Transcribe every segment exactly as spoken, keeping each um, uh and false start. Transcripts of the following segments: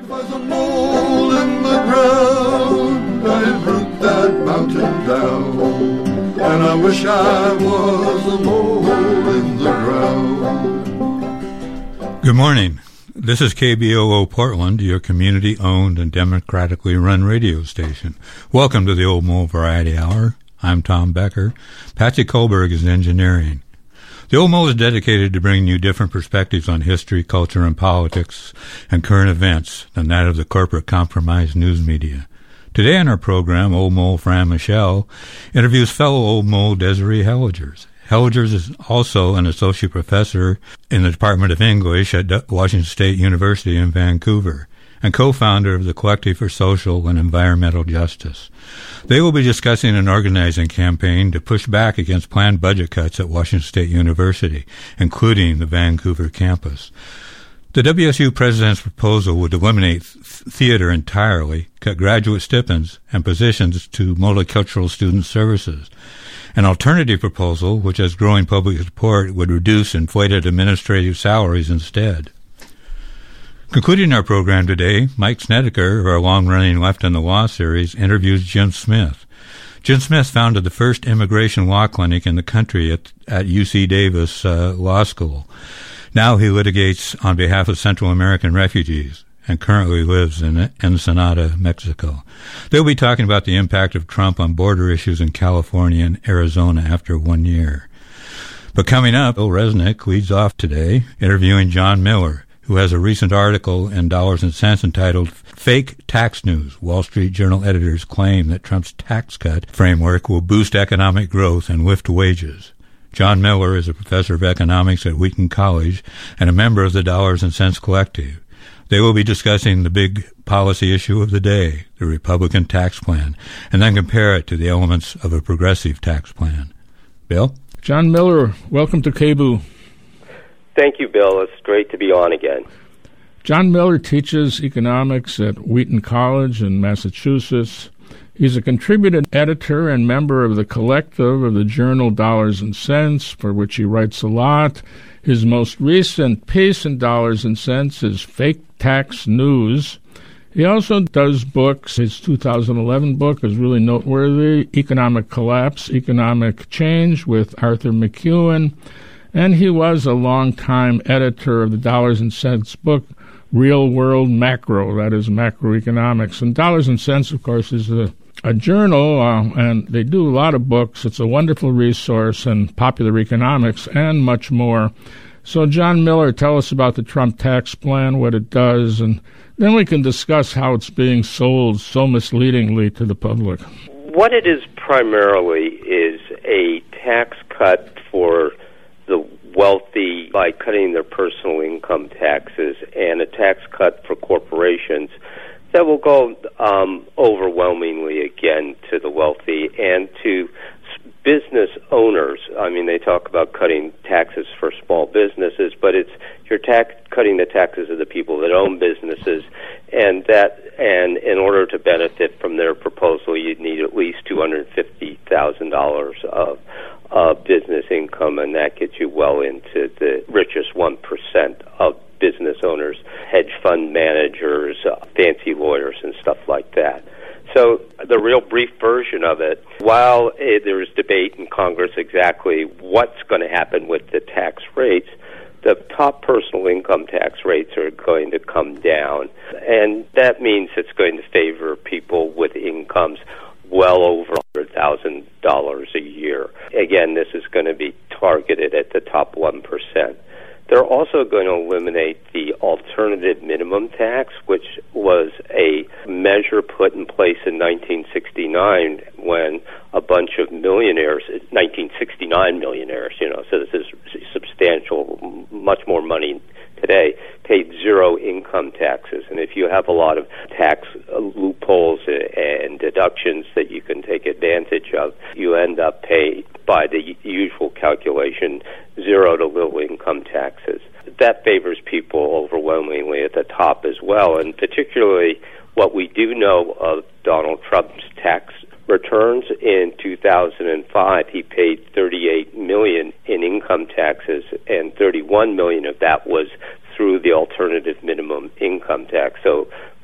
was a mole in the ground, I'd root that mountain down, and I wish I was a mole in the ground. Good morning. This is K B O O Portland, your community-owned and democratically run radio station. Welcome to the Old Mole Variety Hour. I'm Tom Becker. Patsy Kohlberg is engineering. The Old Mole is dedicated to bringing you different perspectives on history, culture, and politics and current events than that of the corporate compromised news media. Today on our program, Old Mole Fran Michelle interviews fellow Old Mole Desiree Helligers. Helligers is also an associate professor in the Department of English at Washington State University in Vancouver and co-founder of the Collective for Social and Environmental Justice. They will be discussing an organizing campaign to push back against planned budget cuts at Washington State University, including the Vancouver campus. The W S U president's proposal would eliminate th- theater entirely, cut graduate stipends and positions to multicultural student services. An alternative proposal, which has growing public support, would reduce inflated administrative salaries instead. Concluding our program today, Mike Snedeker of our long-running Left in the Law series interviews Jim Smith. Jim Smith founded the first immigration law clinic in the country at, at U C Davis uh, Law School. Now he litigates on behalf of Central American refugees and currently lives in Ensenada, Mexico. They'll be talking about the impact of Trump on border issues in California and Arizona after one year. But coming up, Bill Resnick leads off today interviewing John Miller, who has a recent article in Dollars and Cents entitled Fake Tax News. Wall Street Journal editors claim that Trump's tax cut framework will boost economic growth and lift wages. John Miller is a professor of economics at Wheaton College and a member of the Dollars and Cents Collective. They will be discussing the big policy issue of the day, the Republican tax plan, and then compare it to the elements of a progressive tax plan. Bill? John Miller, welcome to K B O O. Thank you, Bill. It's great to be on again. John Miller teaches economics at Wheaton College in Massachusetts. He's a contributing editor and member of the collective of the journal Dollars and Cents, for which he writes a lot. His most recent piece in Dollars and Cents is Fake Tax News. He also does books. His two thousand eleven book is really noteworthy, Economic Collapse, Economic Change, with Arthur McEwen. And he was a long-time editor of the Dollars and Cents book, Real World Macro, that is macroeconomics. And Dollars and Cents, of course, is a, a journal, uh, and they do a lot of books. It's a wonderful resource in popular economics and much more. So, John Miller, tell us about the Trump tax plan, what it does, and then we can discuss how it's being sold so misleadingly to the public. What it is primarily is a tax cut for the wealthy by cutting their personal income taxes, and a tax cut for corporations that will go um, overwhelmingly again to the wealthy and to business owners. I mean, they talk about cutting taxes for small businesses, but it's you're tax cutting the taxes of the people that own businesses, and that and in order to benefit from their proposal, you'd need at least two hundred fifty thousand dollars of uh, business income, and that gets you well into the richest one percent of business owners, hedge fund managers, uh, fancy lawyers, and stuff like that. So the real brief version of it, while uh, there is debate in Congress exactly what's going to happen with the tax rates, the top personal income tax rates are going to come down, and that means it's going to favor people with incomes well over one hundred thousand dollars a year. Again, this is going to be targeted at the top one percent. They're also going to eliminate the alternative minimum tax, which was a measure put in place in nineteen sixty-nine when a bunch of millionaires, nineteen sixty-nine millionaires, you know, so this is substantial, much more money today, paid zero income taxes. And if you have a lot of tax loopholes and deductions that you can take advantage of, you end up paying, by the usual calculation, zero to little income taxes. That favors people overwhelmingly at the top as well, and particularly what we do know of Donald Trump's tax returns. In two thousand five, he paid thirty-eight million dollars in income taxes, and thirty-one million dollars of that was through the alternative minimum income tax. So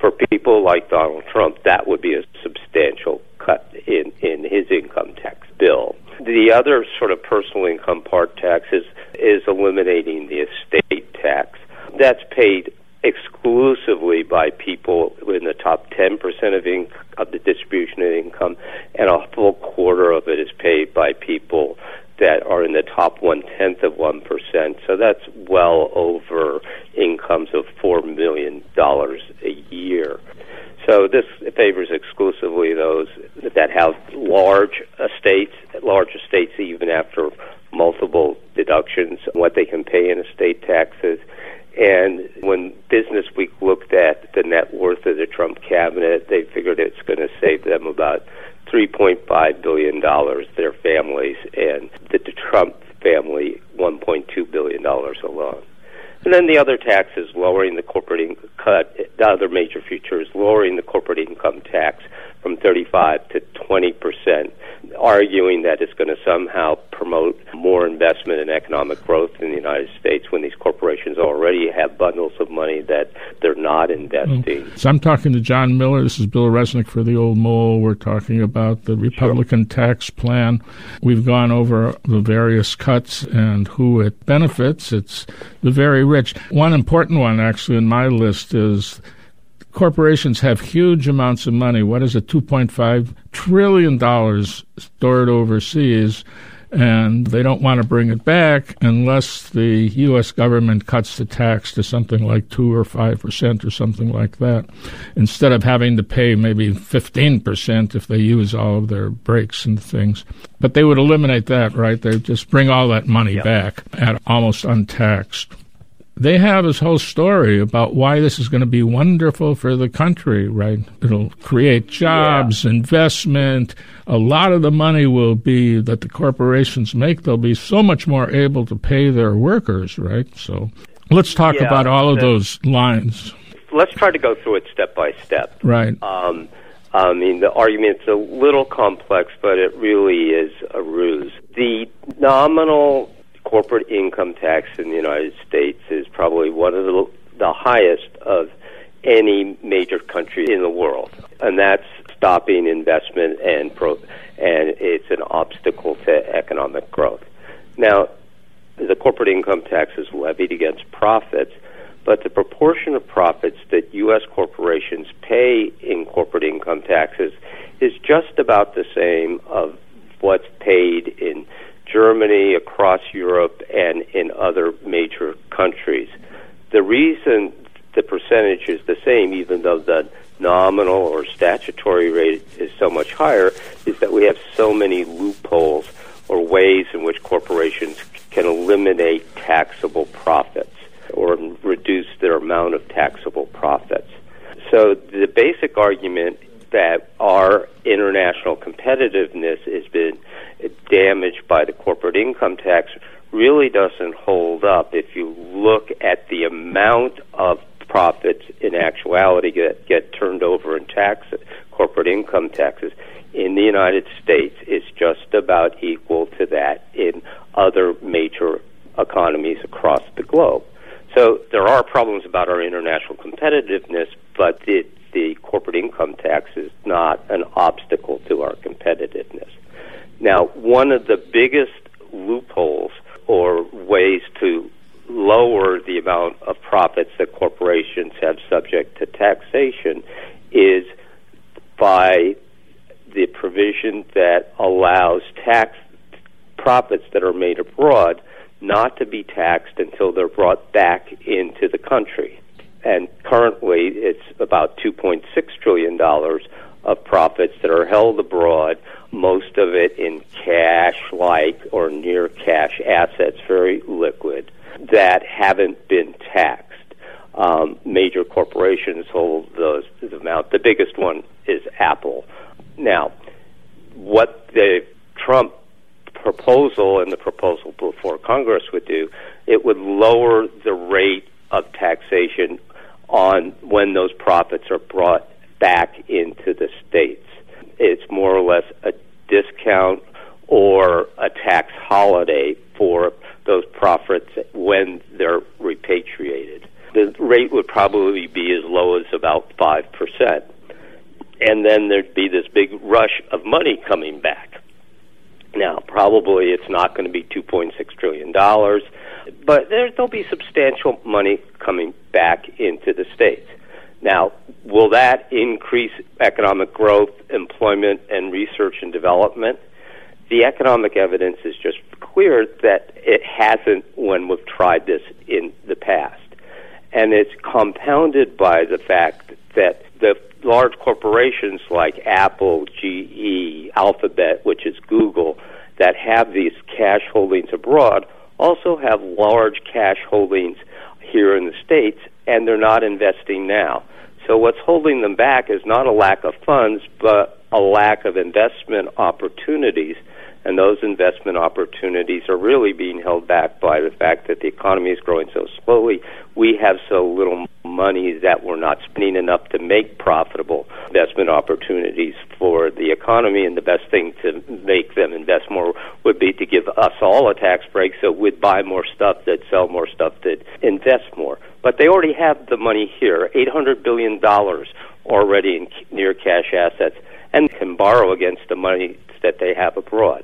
For people like Donald Trump, that would be a substantial cut in, in his income tax bill. The other sort of personal income part tax is, is eliminating the estate tax. That's paid exclusively by people in the top ten percent of, inc- of the distribution of income, and a full quarter of it is paid by people that are in the top one-tenth of one percent. So that's well over incomes of four million dollars a year. So this favors exclusively those that have large estates, large estates even after multiple deductions, what they can pay in estate taxes. And when Business Week looked at the net worth of the Trump cabinet, they figured it's going to save them about three point five billion dollars, their families, and the Trump family, one point two billion dollars alone. And then the other tax is lowering the corporate income cut. The other major feature is lowering the corporate income tax from thirty-five to twenty percent, arguing that it's going to somehow promote more investment and economic growth in the United States when these corporations already have bundles of money that they're not investing. So I'm talking to John Miller. This is Bill Resnick for The Old Mole. We're talking about the Republican sure. tax plan. We've gone over the various cuts and who it benefits. It's the very rich. One important one, actually, in my list is corporations have huge amounts of money. What is it, two point five trillion dollars stored overseas, and they don't want to bring it back unless the U S government cuts the tax to something like two or five percent or something like that, instead of having to pay maybe fifteen percent if they use all of their breaks and things. But they would eliminate that, right? They would just bring all that money yep. back at almost untaxed. They have this whole story about why this is going to be wonderful for the country, right? It'll create jobs, yeah. investment. A lot of the money will be that the corporations make. They'll be so much more able to pay their workers, right? So let's talk yeah, about all of those lines. Let's try to go through it step by step. Right. Um, I mean, the argument's a little complex, but it really is a ruse. The nominal corporate income tax in the United States is probably one of the, the highest of any major country in the world, and that's stopping investment and pro, and it's an obstacle to economic growth. Now, the corporate income tax is levied against profits, but the proportion of profits that U S corporations pay in corporate income taxes is just about the same of what's paid in Germany, across Europe, and in other major countries. The reason the percentage is the same, even though the nominal or statutory rate is so much higher, is that we have so many loopholes or ways in which corporations can eliminate taxable profits or reduce their amount of taxable profits. So the basic argument that our international competitiveness has been damaged by the corporate income tax really doesn't hold up if you look at the amount of profits in actuality that get turned over in tax, corporate income taxes in the United States is just about equal to that in other major economies across the globe. So there are problems about our international competitiveness, but it the corporate income tax is not an obstacle to our competitiveness. Now, one of the biggest loopholes or ways to lower the amount of profits that corporations have subject to taxation is by the provision that allows tax profits that are made abroad not to be taxed until they're brought back into the country. And currently, it's about two point six trillion dollars of profits that are held abroad, most of it in cash-like or near-cash assets, very liquid, that haven't been taxed. Um, major corporations hold those amount. The biggest one is Apple. Now, what the Trump proposal and the proposal before Congress would do, it would lower the rate of taxation on when those profits are brought back into the states. It's more or less a discount or a tax holiday for those profits when they're repatriated. the rate would probably be as low as about five percent. And then there'd be this big rush of money coming back. Now, probably it's not going to be two point six trillion dollars, but there, there'll be substantial money coming back into the states. Now, will that increase economic growth, employment, and research and development? The economic evidence is just clear that it hasn't when we've tried this in the past. And it's compounded by the fact that the large corporations like Apple, G E, Alphabet, which is Google, that have these cash holdings abroad, also have large cash holdings here in the States, and they're not investing now. So what's holding them back is not a lack of funds, but a lack of investment opportunities. And those investment opportunities are really being held back by the fact that the economy is growing so slowly. We have so little money that we're not spending enough to make profitable investment opportunities for the economy. And the best thing to make them invest more would be to give us all a tax break so we'd buy more stuff, that sell more stuff, that invest more. But they already have the money here, eight hundred billion dollars already in near cash assets, and can borrow against the money that they have abroad.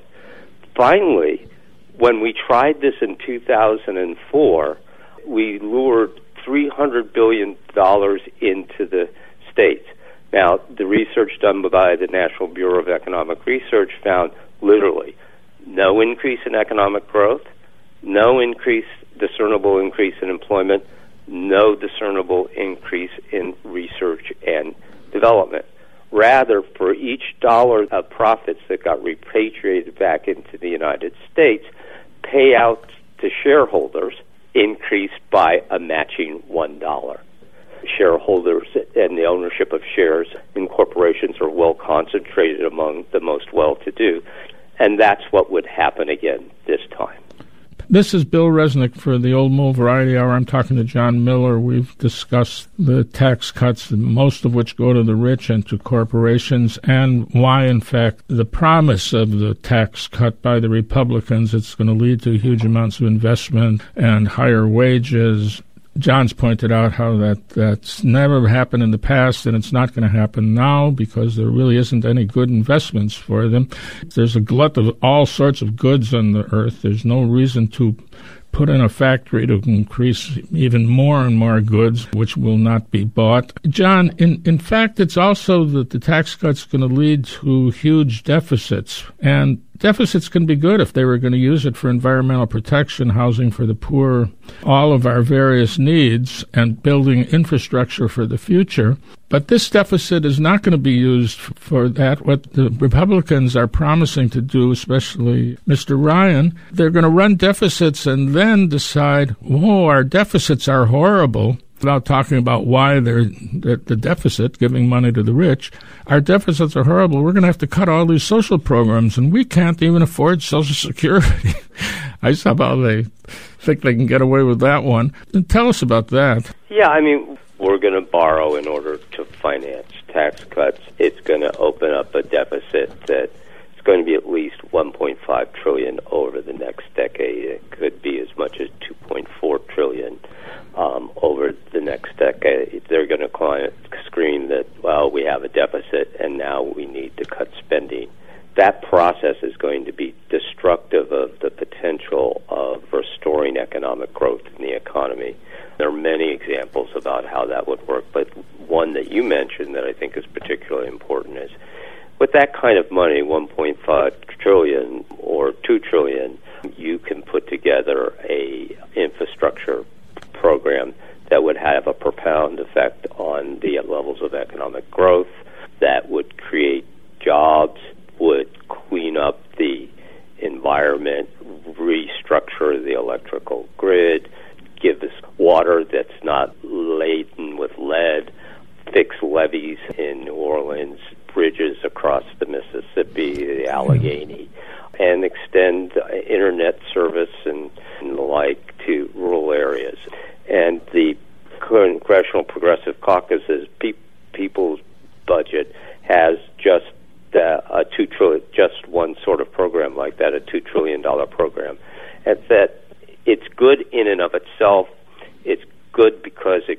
Finally, when we tried this in two thousand four, we lured three hundred billion dollars into the states. Now, the research done by the National Bureau of Economic Research found literally no increase in economic growth, no increase, discernible increase in employment, no discernible increase in research and development. Rather, for each dollar of profits that got repatriated back into the United States, payouts to shareholders increased by a matching one dollar. Shareholders and the ownership of shares in corporations are well concentrated among the most well-to-do, and that's what would happen again this time. This is Bill Resnick for the Old Mole Variety Hour. I'm talking to John Miller. We've discussed the tax cuts, most of which go to the rich and to corporations, and why, in fact, the promise of the tax cut by the Republicans, it's going to lead to huge amounts of investment and higher wages. John's pointed out how that that's never happened in the past, and it's not going to happen now because there really isn't any good investments for them. There's a glut of all sorts of goods on the earth. There's no reason to put in a factory to increase even more and more goods, which will not be bought. John, in, in fact, it's also that the tax cut's going to lead to huge deficits, and deficits can be good if they were going to use it for environmental protection, housing for the poor, all of our various needs, and building infrastructure for the future. But this deficit is not going to be used for that. What the Republicans are promising to do, especially Mister Ryan, they're going to run deficits and then decide, whoa, our deficits are horrible, without talking about why they're the, the deficit, giving money to the rich. Our deficits are horrible. We're going to have to cut all these social programs, and we can't even afford Social Security. I saw how they think they can get away with that one. And tell us about that. Yeah, I mean, we're going to borrow in order to finance tax cuts. It's going to open up a deficit that is going to be at least one point five trillion dollars over the next decade. It could be as much as two point four trillion dollars. Um, over the next decade. They're going to scream that, well, we have a deficit and now we need to cut spending. That process is going to be destructive of the potential of restoring economic growth in the economy. There are many examples about how that would work, but one that you mentioned that I think is particularly important is with that kind of money, one point five trillion dollars or two trillion dollars, you can put together a infrastructure program that would have a profound effect on the levels of economic growth, that would create jobs, would clean up the environment, restructure the electrical grid, give us water that's not laden with lead, fix levees in New Orleans, bridges across the Mississippi, the Allegheny, and extend internet service and, and the like to rural areas. And the Congressional Progressive Caucus's pe- People's Budget has just uh, a two trillion, just one sort of program like that, a two trillion dollar program. And that it's good in and of itself. It's good because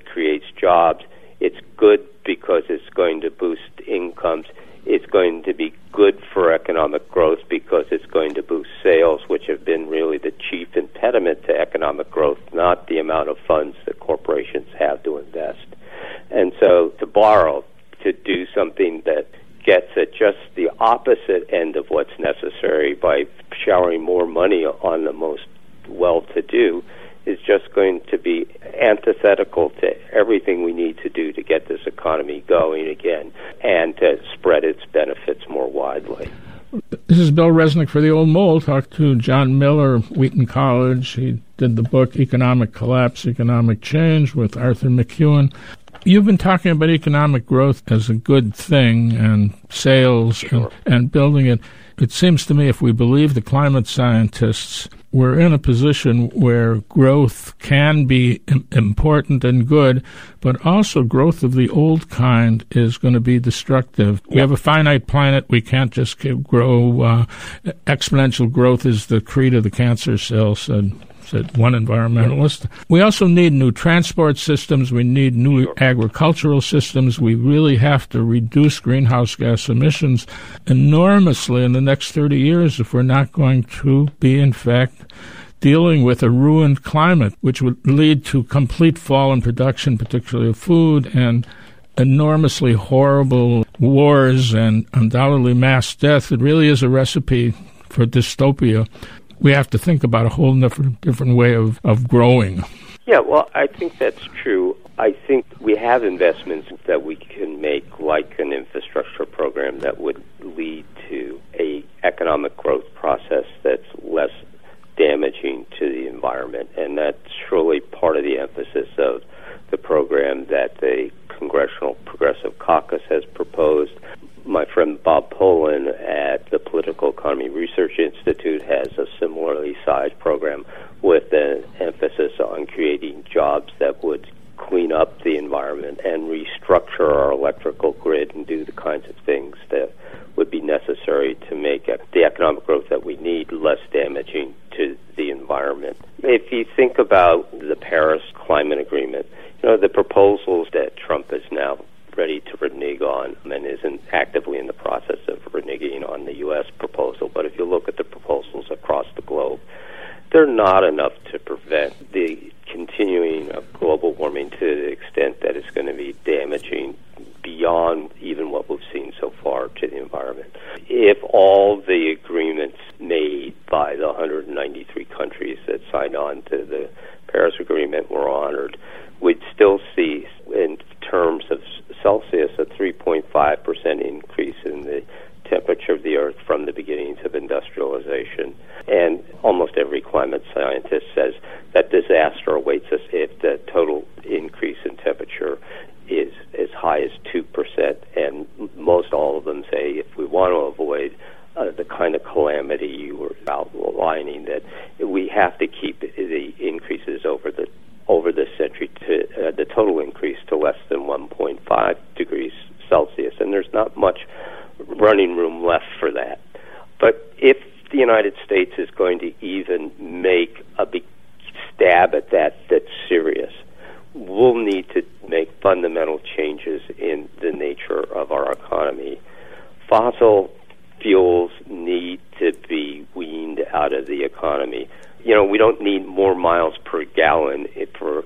it's going to boost incomes. It's going to be good for economic growth because it's going to boost sales, which have been really the chief impediment to economic growth, not the amount of funds that corporations have to invest. And so to borrow, to do something that gets at just the opposite end of what's necessary by showering more money on the most well-to-do, is just going to be antithetical to everything we need to do to get this economy going again and to spread its benefits more widely. This is Bill Resnick for the Old Mole. Talked to John Miller, Wheaton College. He did the book Economic Collapse, Economic Change with Arthur McEwen. You've been talking about economic growth as a good thing and sales Sure. and, and building it. It seems to me if we believe the climate scientists, we're in a position where growth can be im- important and good, but also growth of the old kind is going to be destructive. We have a finite planet. We can't just keep grow. Uh, exponential growth is the creed of the cancer cell, said, said one environmentalist. We also need new transport systems. We need new Sure. agricultural systems. We really have to reduce greenhouse gas emissions enormously in the next thirty years if we're not going to be, in fact, dealing with a ruined climate, which would lead to complete fall in production, particularly of food, and enormously horrible wars and undoubtedly mass death. It really is a recipe for dystopia. We have to think about a whole different, different way of, of growing. Yeah, well, I think that's true. I think we have investments that we can make, like an infrastructure program that would lead to a economic growth process that's less damaging to the environment, and that's surely part of the emphasis of the program that the Congressional Progressive Caucus has proposed. My friend Bob Poland at the Political Economy Research Institute has a similarly sized program with an emphasis on creating jobs that would clean up the environment and restructure our electrical grid and do the kinds of things that would be necessary to make the economic growth that we need less damaging to the environment. If you think about the Paris Climate Agreement, you know, the proposals that Trump is now ready to renege on and isn't actively in the process of reneging on the U S proposal, but if you look at the proposals across the globe, they're not enough to prevent the continuing of global warming to the extent that it's going to be damaging beyond even what we've seen so far to the environment. If all the agreements made by the one hundred ninety-three countries that signed on to the Paris Agreement were honored, we'd still see, in terms of Celsius, a three point five percent increase in the temperature of the Earth from the beginnings of industrialization. And almost every climate scientist says that disaster awaits us if the total increase in temperature is as high as two percent. And most all of them say if we want to avoid uh, the kind of calamity you were outlining, that we have to keep the increases over the over this century to uh, the total increase to less than one point five degrees Celsius. And there's not much running room left for that. But if the United States is going to even make a big stab at that that's serious, we'll need to make fundamental changes in the nature of our economy. Fossil fuels need to be weaned out of the economy. You know, we don't need more miles per gallon for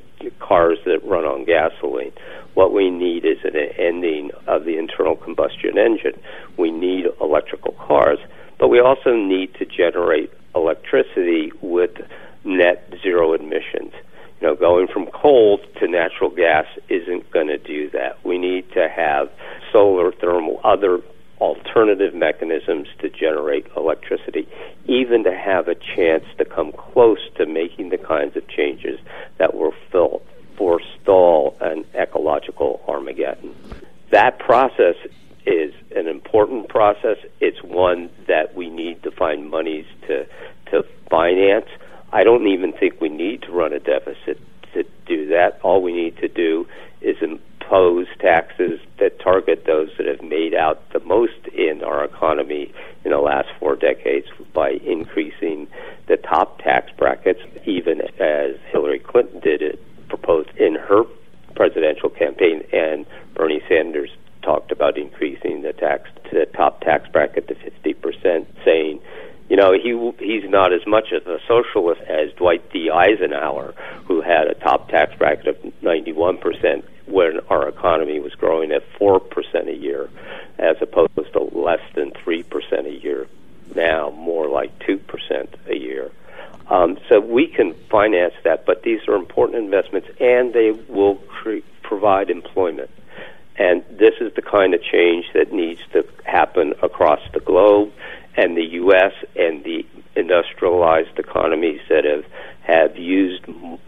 cars that run on gasoline. What we need is an ending of the internal combustion engine. We need electrical cars, but we also need to generate electricity with net zero emissions. You know, going from coal to natural gas isn't going to do that. We need to have solar, thermal, other alternative mechanisms to generate electricity, even to have a chance to come close to making the kinds of changes that will fill, forestall an ecological Armageddon. That process is an important process. It's one that we need to find monies to to finance. I don't even think we need to run a deficit to do that. All we need to do is impose taxes that target those that have made out the most in our economy in the last four decades by increasing the top tax brackets, even as Hillary Clinton did it, proposed in her presidential campaign, and Bernie Sanders talked about increasing the tax to the top tax bracket to fifty percent, saying, you know, he he's not as much of a socialist as Dwight D. Eisenhower, who had a top tax bracket of ninety-one percent when our economy was growing at four percent a year, as opposed to less than three percent a year now, more like two percent a year. Um, so we can finance that, but these are important investments, and they will cre- provide employment. And this is the kind of change that needs to happen across the globe, and the U S and the industrialized economies that have, have used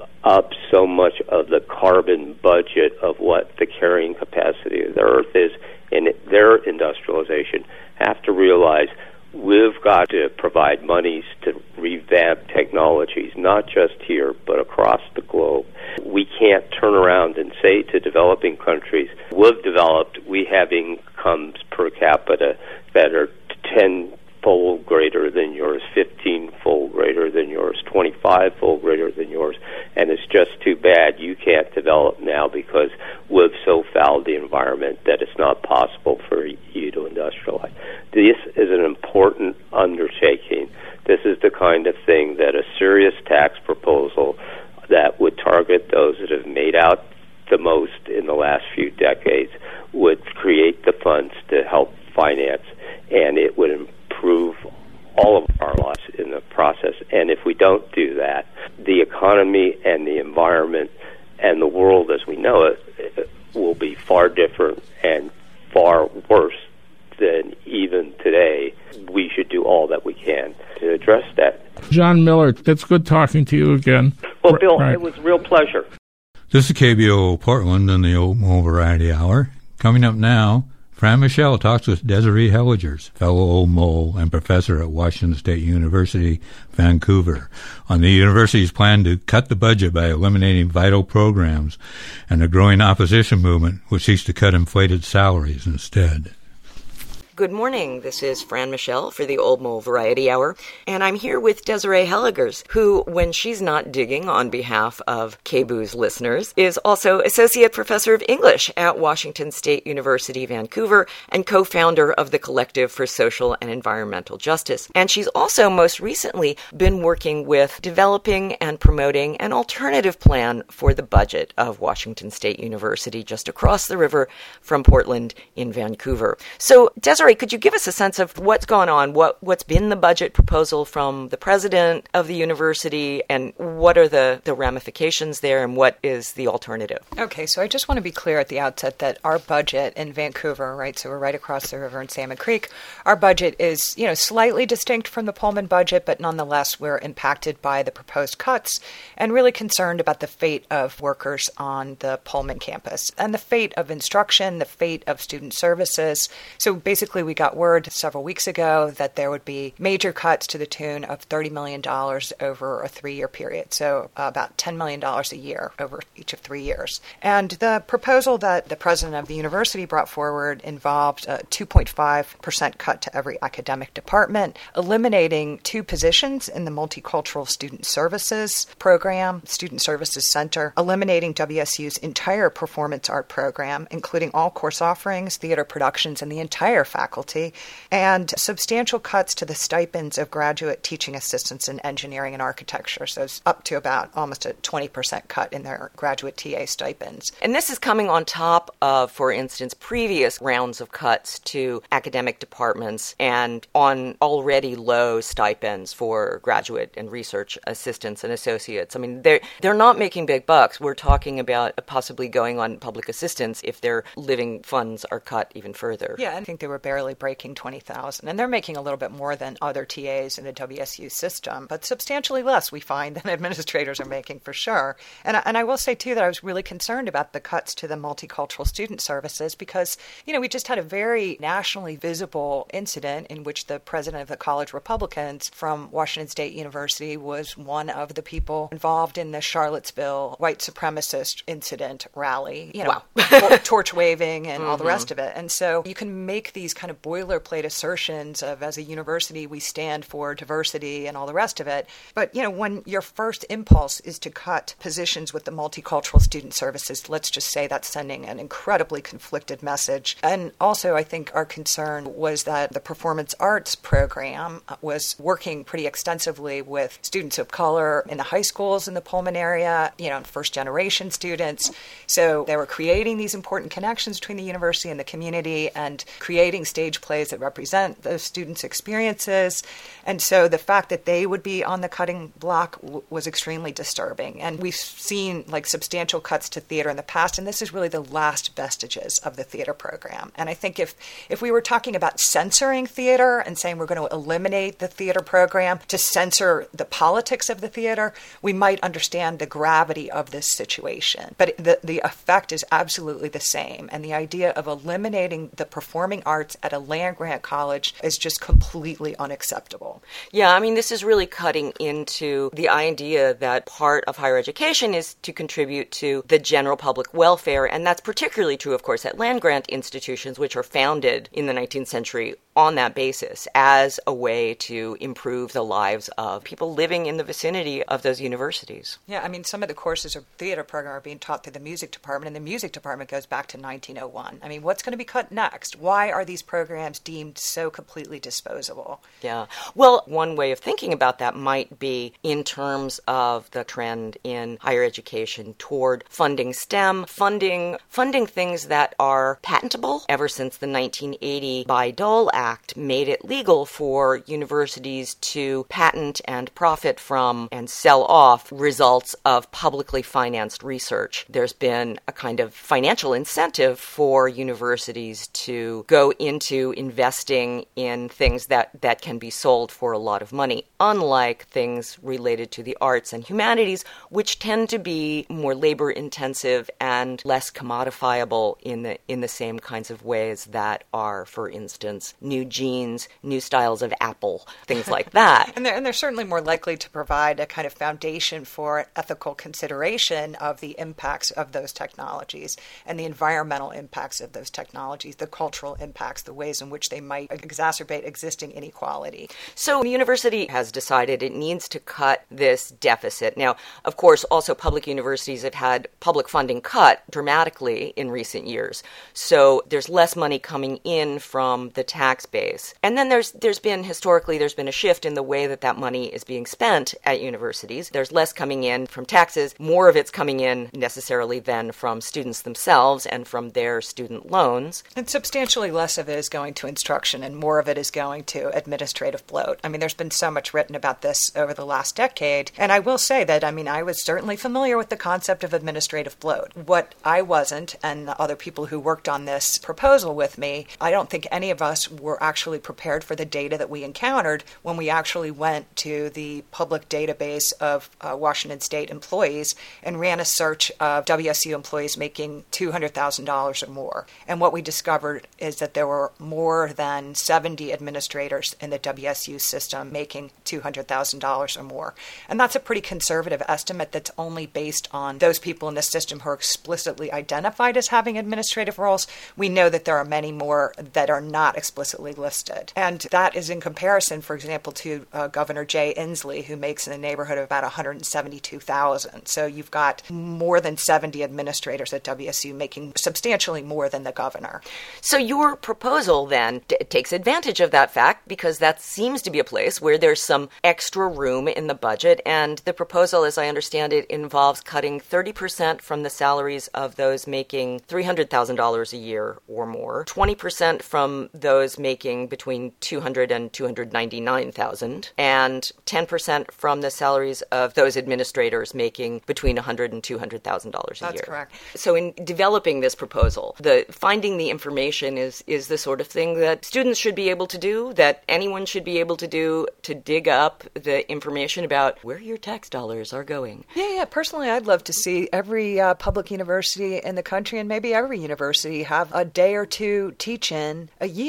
up so much of the carbon budget of what the carrying capacity of the Earth is in their industrialization have to realize we've got to provide monies to revamp technologies, not just here, but across the globe. We can't turn around and say to developing countries, we've developed, we have incomes per capita that are ten-fold greater than yours, fifteen-fold greater than yours, twenty-five-fold greater than yours, and it's just too bad you can't develop now because we've so fouled the environment that it's not possible for you to industrialize. This is an important undertaking. This is the kind of thing that a serious tax proposal that would target those that have made out the most in the last few decades would create the funds to help finance, and it would improve all of our lives in the process. And if we don't do that, the economy and the environment and the world as we know it will be far different and far worse than even today. We should do all that we can to address that. John Miller, it's good talking to you again. Well, Bill, right. It was a real pleasure. This is K B O O Portland and the Old Variety Hour. Coming up now, Fran Michelle talks with Desiree Helligers, fellow Old Mole and professor at Washington State University, Vancouver, on the university's plan to cut the budget by eliminating vital programs and a growing opposition movement which seeks to cut inflated salaries instead. Good morning. This is Fran Michelle for the Old Mole Variety Hour, and I'm here with Desiree Helligers, who, when she's not digging on behalf of K B O O's listeners, is also Associate Professor of English at Washington State University, Vancouver, and co-founder of the Collective for Social and Environmental Justice. And she's also most recently been working with developing and promoting an alternative plan for the budget of Washington State University, just across the river from Portland in Vancouver. So, Desiree, could you give us a sense of what's gone on, what, what's been the budget proposal from the president of the university, and what are the, the ramifications there, and what is the alternative? Okay, so I just want to be clear at the outset that our budget in Vancouver, right, so we're right across the river in Salmon Creek, our budget is, you know, slightly distinct from the Pullman budget, but nonetheless we're impacted by the proposed cuts and really concerned about the fate of workers on the Pullman campus and the fate of instruction, the fate of student services. So basically we got word several weeks ago that there would be major cuts to the tune of thirty million dollars over a three-year period, so uh, about ten million dollars a year over each of three years. And the proposal that the president of the university brought forward involved a two point five percent cut to every academic department, eliminating two positions in the Multicultural Student Services Program, Student Services Center, eliminating W S U's entire performance art program, including all course offerings, theater productions, and the entire faculty, and substantial cuts to the stipends of graduate teaching assistants in engineering and architecture. So it's up to about almost a twenty percent cut in their graduate T A stipends. And this is coming on top of, for instance, previous rounds of cuts to academic departments and on already low stipends for graduate and research assistants and associates. I mean, they're, they're not making big bucks. We're talking about possibly going on public assistance if their living funds are cut even further. Yeah, I think they were barely breaking twenty thousand, and they're making a little bit more than other T As in the W S U system, but substantially less, we find, than administrators are making for sure. And I, and I will say, too, that I was really concerned about the cuts to the multicultural student services because, you know, we just had a very nationally visible incident in which the president of the College Republicans from Washington State University was one of the people involved in the Charlottesville white supremacist incident rally, you know, wow. torch waving and mm-hmm. all the rest of it. And so you can make these kind of boilerplate assertions of, as a university, we stand for diversity and all the rest of it. But, you know, when your first impulse is to cut positions with the multicultural student services, let's just say that's sending an incredibly conflicted message. And also, I think our concern was that the performance arts program was working pretty extensively with students of color in the high schools in the Pullman area, you know, first generation students. So they were creating these important connections between the university and the community and creating stage plays that represent those students' experiences. And so the fact that they would be on the cutting block w- was extremely disturbing. And we've seen like substantial cuts to theater in the past, and this is really the last vestiges of the theater program. And I think if, if we were talking about censoring theater and saying we're going to eliminate the theater program to censor the politics of the theater, we might understand the gravity of this situation. But the, the effect is absolutely the same. And the idea of eliminating the performing arts at a land-grant college is just completely unacceptable. Yeah, I mean, this is really cutting into the idea that part of higher education is to contribute to the general public welfare. And that's particularly true, of course, at land-grant institutions, which are founded in the nineteenth century on that basis as a way to improve the lives of people living in the vicinity of those universities. Yeah, I mean, some of the courses of theater program are being taught through the music department, and the music department goes back to nineteen oh one. I mean, what's going to be cut next? Why are these programs deemed so completely disposable? Yeah. Well, one way of thinking about that might be in terms of the trend in higher education toward funding STEM, funding funding things that are patentable. Ever since the nineteen eighty Bayh-Dole Act made it legal for universities to patent and profit from and sell off results of publicly financed research. There's been a kind of financial incentive for universities to go into investing in things that, that can be sold for a lot of money, unlike things related to the arts and humanities, which tend to be more labor-intensive and less commodifiable in the in the same kinds of ways that are, for instance, new jeans, new styles of Apple, things like that. and, they're, and they're certainly more likely to provide a kind of foundation for ethical consideration of the impacts of those technologies and the environmental impacts of those technologies, the cultural impacts, the ways in which they might exacerbate existing inequality. So the university has decided it needs to cut this deficit. Now, of course, also public universities have had public funding cut dramatically in recent years. So there's less money coming in from the tax base. And then there's there's been, historically, there's been a shift in the way that that money is being spent at universities. There's less coming in from taxes. More of it's coming in necessarily then from students themselves and from their student loans. And substantially less of it is going to instruction and more of it is going to administrative bloat. I mean, there's been so much written about this over the last decade. And I will say that, I mean, I was certainly familiar with the concept of administrative bloat. What I wasn't, and the other people who worked on this proposal with me, I don't think any of us were actually prepared for the data that we encountered when we actually went to the public database of uh, Washington State employees and ran a search of W S U employees making two hundred thousand dollars or more. And what we discovered is that there were more than seventy administrators in the W S U system making two hundred thousand dollars or more. And that's a pretty conservative estimate that's only based on those people in the system who are explicitly identified as having administrative roles. We know that there are many more that are not explicitly listed. And that is in comparison, for example, to uh, Governor Jay Inslee, who makes in the neighborhood of about one hundred seventy-two thousand. So you've got more than seventy administrators at W S U making substantially more than the governor. So your proposal then t- takes advantage of that fact because that seems to be a place where there's some extra room in the budget. And the proposal, as I understand it, involves cutting thirty percent from the salaries of those making three hundred thousand dollars a year or more, twenty percent from those making between two hundred thousand dollars and two hundred ninety-nine thousand dollars, and ten percent from the salaries of those administrators making between one hundred thousand dollars and two hundred thousand dollars a That's year. That's correct. So in developing this proposal, the finding the information is, is the sort of thing that students should be able to do, that anyone should be able to do, to dig up the information about where your tax dollars are going. Yeah, yeah. Personally, I'd love to see every uh, public university in the country and maybe every university have a day or two teach-in a year where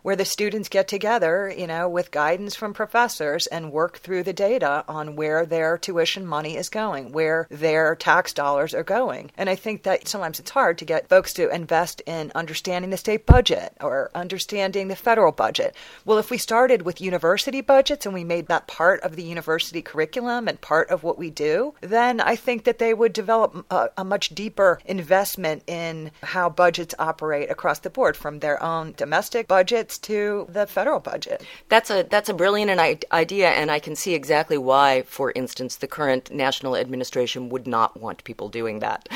where the students get together, you know, with guidance from professors and work through the data on where their tuition money is going, where their tax dollars are going. And I think that sometimes it's hard to get folks to invest in understanding the state budget or understanding the federal budget. Well, if we started with university budgets and we made that part of the university curriculum and part of what we do, then I think that they would develop a, a much deeper investment in how budgets operate across the board, from their own domestic budgets to the federal budget. That's a that's a brilliant idea, and I can see exactly why, for instance, the current national administration would not want people doing that.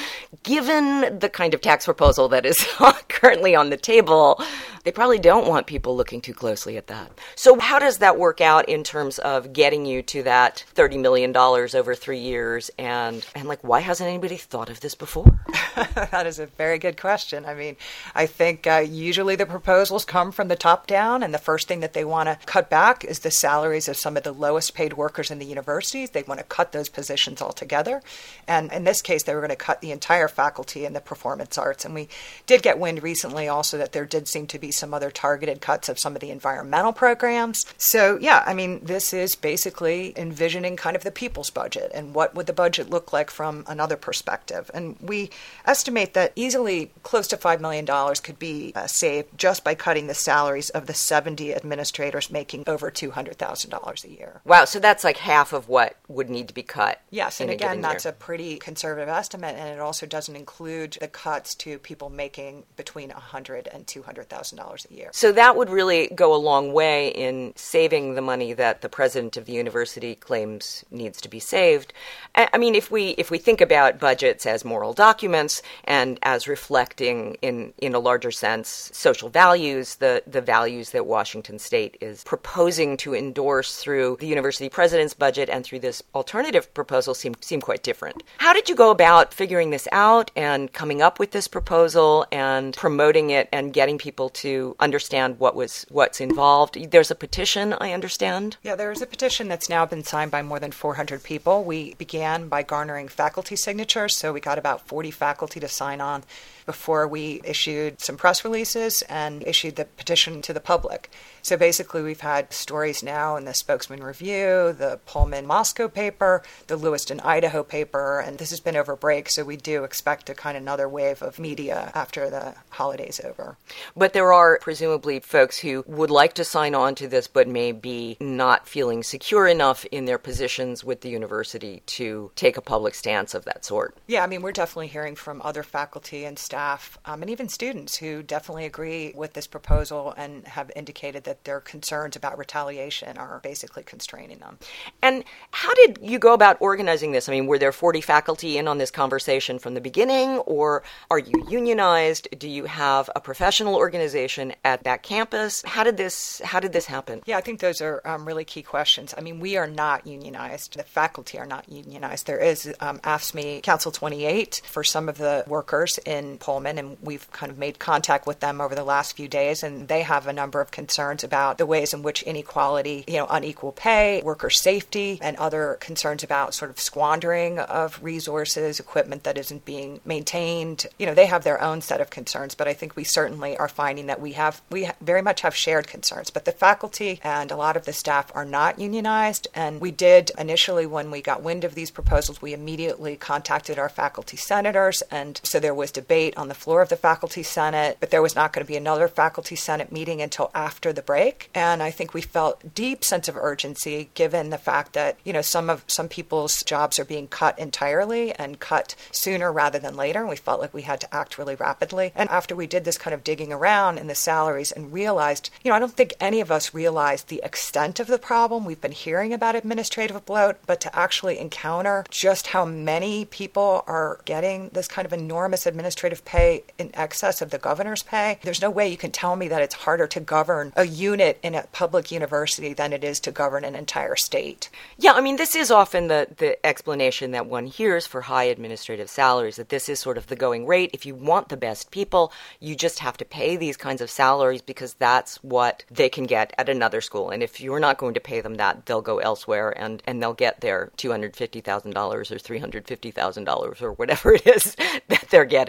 Given the kind of tax proposal that is currently on the table, they probably don't want people looking too closely at that. So how does that work out in terms of getting you to that thirty million dollars over three years? And, and like, why hasn't anybody thought of this before? That is a very good question. I mean, I think uh, usually the proposals come from the top down, and the first thing that they want to cut back is the salaries of some of the lowest paid workers in the universities. They want to cut those positions altogether. And in this case, they were going to cut the entire faculty in the performance arts. And we did get wind recently also that there did seem to be some other targeted cuts of some of the environmental programs. So, yeah, I mean, this is basically envisioning kind of the people's budget and what would the budget look like from another perspective. And we estimate that easily close to five million dollars could be uh, saved just by cutting the salaries of the seventy administrators making over two hundred thousand dollars a year. Wow, so that's like half of what would need to be cut. Yes, and again, that's year. a pretty conservative estimate, and it also doesn't include the cuts to people making between one hundred thousand dollars and two hundred thousand dollars a year. So that would really go a long way in saving the money that the president of the university claims needs to be saved. I mean, if we if we think about budgets as moral documents and as reflecting in, in a larger sense social values, the, the values that Washington State is proposing to endorse through the university president's budget and through this alternative proposal seem, seem quite different. How did you go about figuring this out and coming up with this proposal and promoting it and getting people to understand what was what's involved? There's a petition, I understand? Yeah, there is a petition that's now been signed by more than four hundred people. We began by garnering faculty signatures, so we got about forty faculty to sign on before we issued some press releases and issued the petition to the public. So basically we've had stories now in the Spokesman Review, the Pullman Moscow paper, the Lewiston, Idaho paper, and this has been over break, so we do expect a kind of another wave of media after the holidays over. But there are presumably folks who would like to sign on to this but may be not feeling secure enough in their positions with the university to take a public stance of that sort. Yeah, I mean, we're definitely hearing from other faculty and staff um, and even students who definitely agree with this proposal and have indicated that their concerns about retaliation are basically constraining them. And how did you go about organizing this? I mean, were there forty faculty in on this conversation from the beginning, or are you unionized? Do you have a professional organization at that campus? How did this how did this happen? Yeah, I think those are um, really key questions. I mean, we are not unionized. The faculty are not unionized. There is um, A F S C M E Council twenty-eight for some of the workers in Pullman, and we've kind of made contact with them over the last few days, and they have a number of concerns about the ways in which inequality, you know, unequal pay, worker safety, and other concerns about sort of squandering of resources, equipment that isn't being maintained. You know, they have their own set of concerns, but I think we certainly are finding that we have, we very much have shared concerns. But the faculty and a lot of the staff are not unionized, and we did initially, when we got wind of these proposals, we immediately contacted our faculty senators, and so there was debate on the floor of the faculty senate, but there was not going to be another faculty senate meeting until after the break. And I think we felt deep sense of urgency given the fact that, you know, some of some people's jobs are being cut entirely and cut sooner rather than later. And we felt like we had to act really rapidly. And after we did this kind of digging around in the salaries and realized, you know, I don't think any of us realized the extent of the problem. We've been hearing about administrative bloat, but to actually encounter just how many people are getting this kind of enormous administrative pay in excess of the governor's pay, there's no way you can tell me that it's harder to govern a unit in a public university than it is to govern an entire state. Yeah, I mean, this is often the, the explanation that one hears for high administrative salaries, that this is sort of the going rate. If you want the best people, you just have to pay these kinds of salaries because that's what they can get at another school. And if you're not going to pay them that, they'll go elsewhere and, and they'll get their two hundred fifty thousand dollars or three hundred fifty thousand dollars or whatever it is that they're getting. How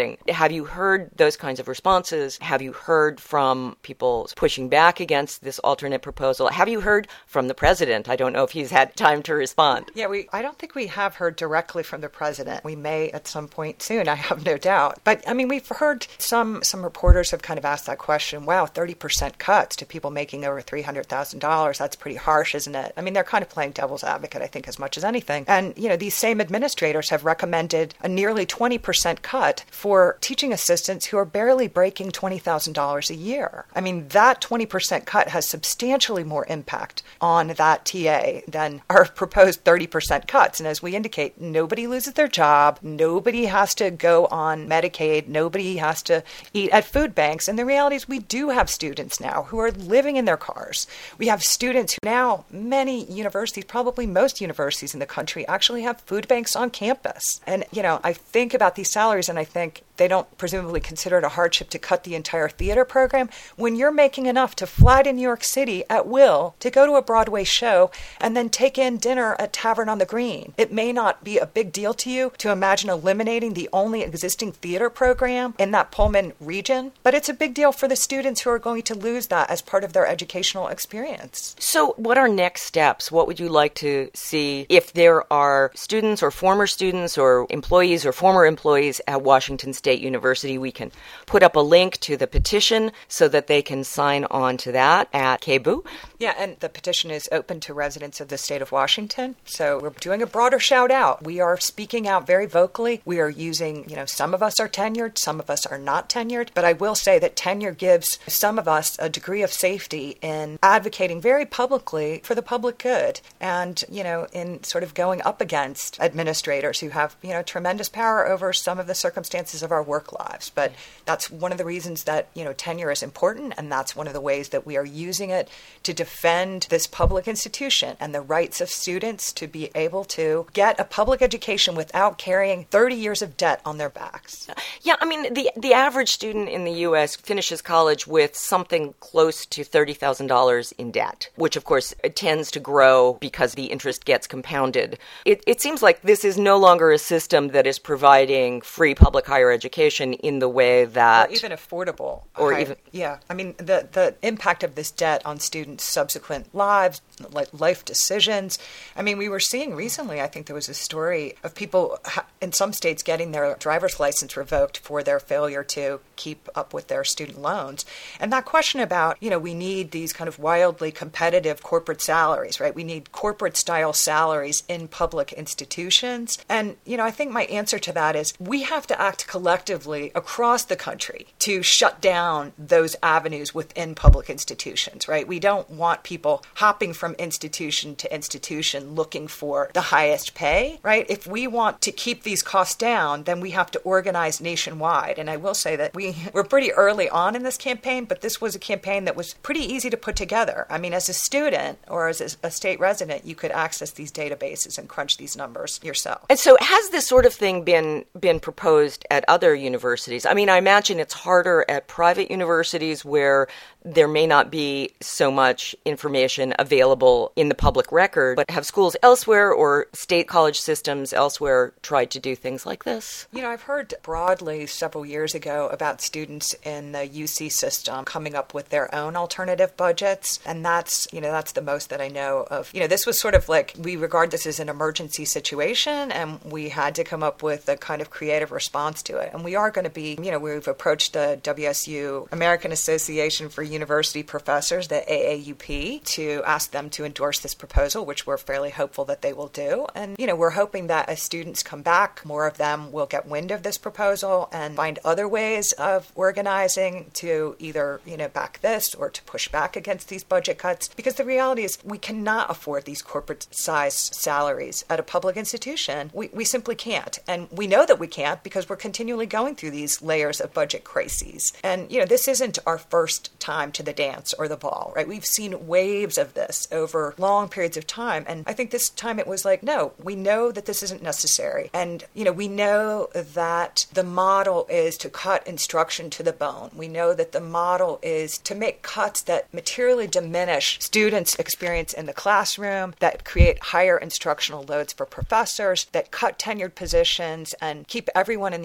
Have you heard those kinds of responses? Have you heard from people pushing back against this alternate proposal? Have you heard from the president? I don't know if he's had time to respond. Yeah, we. I don't think we have heard directly from the president. We may at some point soon, I have no doubt. But, I mean, we've heard some, some reporters have kind of asked that question. Wow, thirty percent cuts to people making over three hundred thousand dollars. That's pretty harsh, isn't it? I mean, they're kind of playing devil's advocate, I think, as much as anything. And, you know, these same administrators have recommended a nearly twenty percent cut for teaching assistants who are barely breaking twenty thousand dollars a year. I mean, that twenty percent cut has substantially more impact on that T A than our proposed thirty percent cuts. And as we indicate, nobody loses their job. Nobody has to go on Medicaid. Nobody has to eat at food banks. And the reality is we do have students now who are living in their cars. We have students who now, many universities, probably most universities in the country, actually have food banks on campus. And, you know, I think about these salaries and I think they don't presumably consider it a hardship to cut the entire theater program when you're making enough to fly to New York City at will to go to a Broadway show and then take in dinner at Tavern on the Green. It may not be a big deal to you to imagine eliminating the only existing theater program in that Pullman region, but it's a big deal for the students who are going to lose that as part of their educational experience. So what are next steps? What would you like to see if there are students or former students or employees or former employees at Washington State State University? We can put up a link to the petition so that they can sign on to that at K B U. Yeah, and the petition is open to residents of the state of Washington. So we're doing a broader shout out. We are speaking out very vocally. We are using, you know, some of us are tenured, some of us are not tenured. But I will say that tenure gives some of us a degree of safety in advocating very publicly for the public good and, you know, in sort of going up against administrators who have, you know, tremendous power over some of the circumstances of our work lives. But that's one of the reasons that, you know, tenure is important, and that's one of the ways that we are using it to defend this public institution and the rights of students to be able to get a public education without carrying thirty years of debt on their backs. Yeah, I mean, the the average student in the U S finishes college with something close to thirty thousand dollars in debt, which of course tends to grow because the interest gets compounded. It, it seems like this is no longer a system that is providing free public higher education in the way that... Or even affordable. Or high, even... Yeah. I mean, the, the impact of this debt on students' subsequent lives, like life decisions. I mean, we were seeing recently, I think there was a story of people in some states getting their driver's license revoked for their failure to keep up with their student loans. And that question about, you know, we need these kind of wildly competitive corporate salaries, right? We need corporate style salaries in public institutions. And, you know, I think my answer to that is we have to act collectively across the country to shut down those avenues within public institutions, right? We don't want people hopping from institution to institution looking for the highest pay, right? If we want to keep these costs down, then we have to organize nationwide. And I will say that we were pretty early on in this campaign, but this was a campaign that was pretty easy to put together. I mean, as a student or as a state resident, you could access these databases and crunch these numbers yourself. And so has this sort of thing been been proposed at other universities? I mean, I imagine it's harder at private universities where there may not be so much information available in the public record, but have schools elsewhere or state college systems elsewhere tried to do things like this? You know, I've heard broadly several years ago about students in the U C system coming up with their own alternative budgets, and that's, you know, that's the most that I know of. You know, this was sort of like, we regard this as an emergency situation, and we had to come up with a kind of creative response to it. And we are going to be, you know, we've approached the W S U, American Association for University Professors, the A A U P, to ask them to endorse this proposal, which we're fairly hopeful that they will do. And, you know, we're hoping that as students come back, more of them will get wind of this proposal and find other ways of organizing to either, you know, back this or to push back against these budget cuts. Because the reality is we cannot afford these corporate-sized salaries at a public institution. We, we simply can't. And we know that we can't because we're continually going through these layers of budget crises. And, you know, this isn't our first time to the dance or the ball, right? We've seen waves of this over long periods of time. And I think this time it was like, no, we know that this isn't necessary. And, you know, we know that the model is to cut instruction to the bone. We know that the model is to make cuts that materially diminish students' experience in the classroom, that create higher instructional loads for professors, that cut tenured positions and keep everyone in the university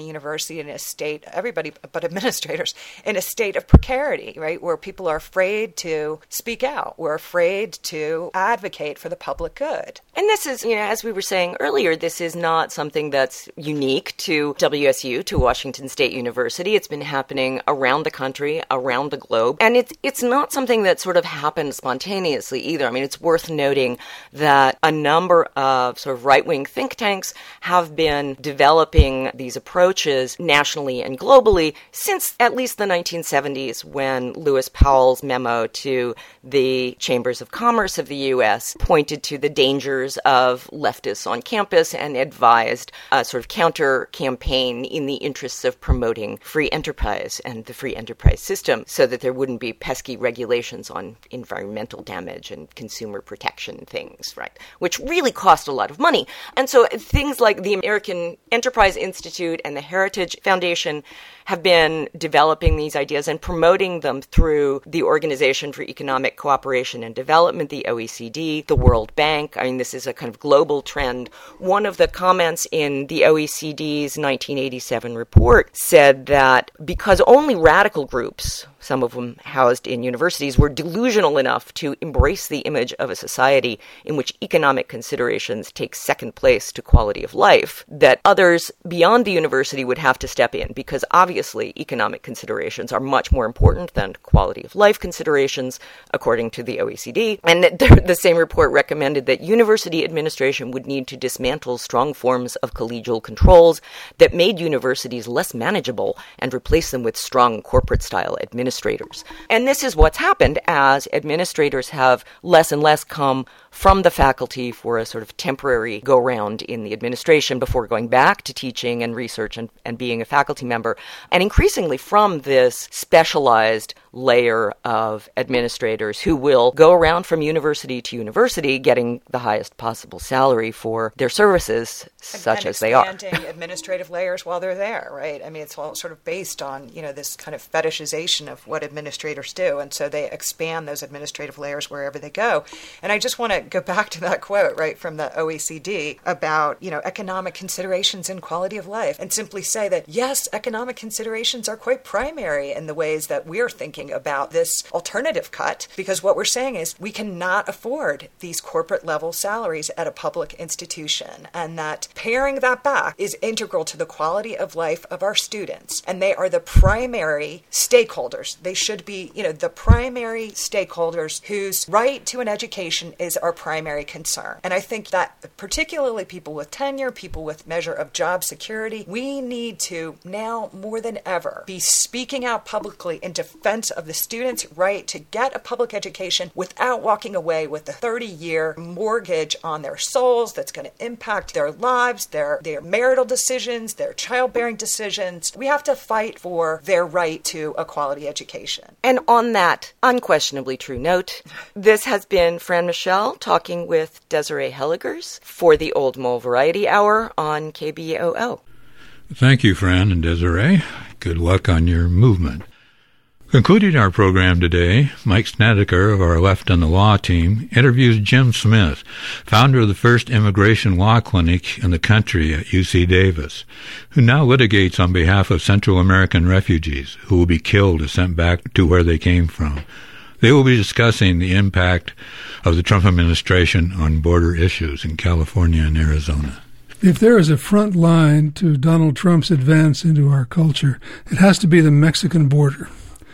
university in a state, everybody but administrators, in a state of precarity, right, where people are afraid to speak out. We're afraid to advocate for the public good. And this is, you know, as we were saying earlier, this is not something that's unique to W S U, to Washington State University. It's been happening around the country, around the globe. And it's, it's not something that sort of happened spontaneously either. I mean, it's worth noting that a number of sort of right-wing think tanks have been developing these approaches nationally and globally since at least the nineteen seventies, when Lewis Powell's memo to the Chambers of Commerce of the U S pointed to the dangers of leftists on campus and advised a sort of counter-campaign in the interests of promoting free enterprise and the free enterprise system so that there wouldn't be pesky regulations on environmental damage and consumer protection things, right, which really cost a lot of money. And so things like the American Enterprise Institute and the Heritage Foundation have been developing these ideas and promoting them through the Organization for Economic Cooperation and Development, the O E C D, the World Bank. I mean, this is a kind of global trend. One of the comments in the O E C D's nineteen eighty-seven report said that because only radical groups, some of them housed in universities, were delusional enough to embrace the image of a society in which economic considerations take second place to quality of life, that others beyond the university would have to step in, because obviously economic considerations are much more important than quality of life considerations, according to the O E C D. And the, the same report recommended that university administration would need to dismantle strong forms of collegial controls that made universities less manageable and replace them with strong corporate-style administrators. And this is what's happened as administrators have less and less come from the faculty for a sort of temporary go-round in the administration before going back to teaching and research and, and being a faculty member, and increasingly from this specialized layer of administrators who will go around from university to university getting the highest possible salary for their services, such and as they are. Expanding administrative layers while they're there, right? I mean, it's all sort of based on, you know, this kind of fetishization of what administrators do, and so they expand those administrative layers wherever they go. And I just want to go back to that quote, right, from the O E C D about, you know, economic considerations and quality of life, and simply say that, yes, economic considerations are quite primary in the ways that we're thinking about this alternative cut, because what we're saying is we cannot afford these corporate level salaries at a public institution, and that paring that back is integral to the quality of life of our students, and they are the primary stakeholders. They should be, you know, the primary stakeholders whose right to an education is our primary concern. And I think that particularly people with tenure, people with measure of job security, we need to now more than ever be speaking out publicly in defense of the students' right to get a public education without walking away with a thirty-year mortgage on their souls that's going to impact their lives, their, their marital decisions, their childbearing decisions. We have to fight for their right to a quality education. And on that unquestionably true note, this has been Fran Michelle talking with Desiree Helligers for the Old Mole Variety Hour on K B O O. Thank you, Fran and Desiree. Good luck on your movement. Concluding our program today, Mike Snedeker of our Left on the Law team interviews Jim Smith, founder of the first immigration law clinic in the country at U C Davis, who now litigates on behalf of Central American refugees who will be killed or sent back to where they came from. They will be discussing the impact of the Trump administration on border issues in California and Arizona. If there is a front line to Donald Trump's advance into our culture, it has to be the Mexican border.